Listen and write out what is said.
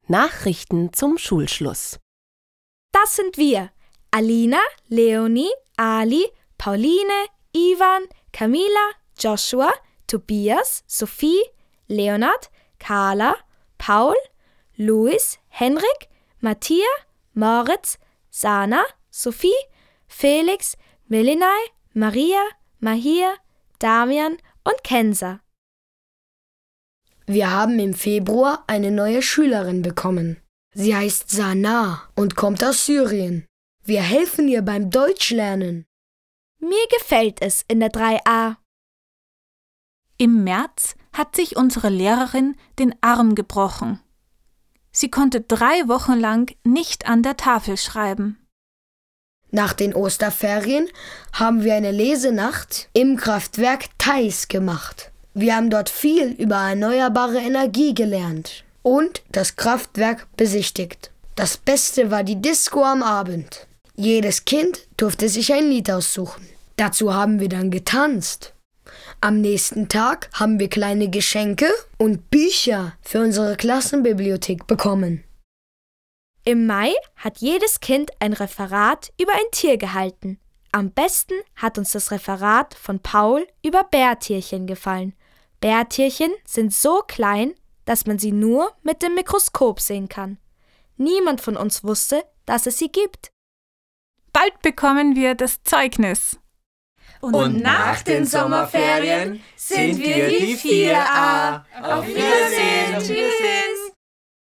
Nachrichten zum Schulschluss. Das sind wir: Alina, Leonie, Ali, Pauline, Ivan, Camila, Joshua, Tobias, Sophie, Leonard, Carla, Paul, Luis, Henrik, Mattia, Moritz, Sana, Sophie, Felix, Melinai, Maria, Mahir, Damian und Kenza. Wir haben im Februar eine neue Schülerin bekommen. Sie heißt Sana und kommt aus Syrien. Wir helfen ihr beim Deutschlernen. Mir gefällt es in der 3a. Im März hat sich unsere Lehrerin den Arm gebrochen. Sie konnte 3 Wochen lang nicht an der Tafel schreiben. Nach den Osterferien haben wir eine Lesenacht im Kraftwerk Theis gemacht. Wir haben dort viel über erneuerbare Energie gelernt und das Kraftwerk besichtigt. Das Beste war die Disco am Abend. Jedes Kind durfte sich ein Lied aussuchen. Dazu haben wir dann getanzt. Am nächsten Tag haben wir kleine Geschenke und Bücher für unsere Klassenbibliothek bekommen. Im Mai hat jedes Kind ein Referat über ein Tier gehalten. Am besten hat uns das Referat von Paul über Bärtierchen gefallen. Bärtierchen sind so klein, dass man sie nur mit dem Mikroskop sehen kann. Niemand von uns wusste, dass es sie gibt. Bald bekommen wir das Zeugnis. Und nach den Sommerferien sind wir die 4a. Auf Wiedersehen. Tschüss.